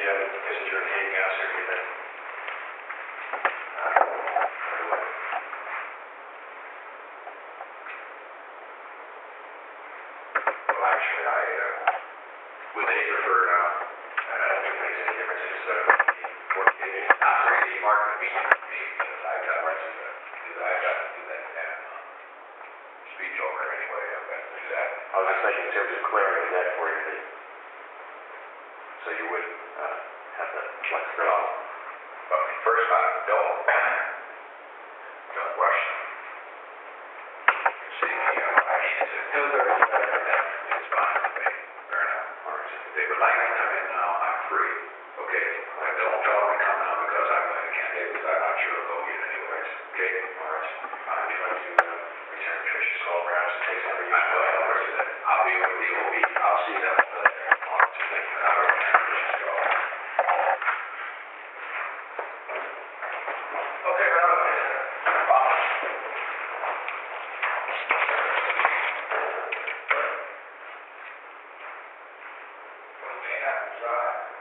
isn't your hand gas or anything? Well, actually, would they prefer, I don't think it makes any difference, it's just, not really hard to be for me, because I got to do that, speech over anyway, I've got to do that. I was just thinking in terms of clearing the deck for you, so you wouldn't have to flex it off. But first, don't rush them. See, I need to do it's fine with me, fair enough. If they would like to come in now, I'm free. Okay, but don't tell them to come now because I'm going to can't do it, because I'm not sure they'll get anyways. Okay, all right. Would you like to return Trish's call perhaps and take some of your I'm going to work with it. I'll be with the OB. I'll see them on Tuesday. I'll return Trish's call. Okay, well, okay, that's right.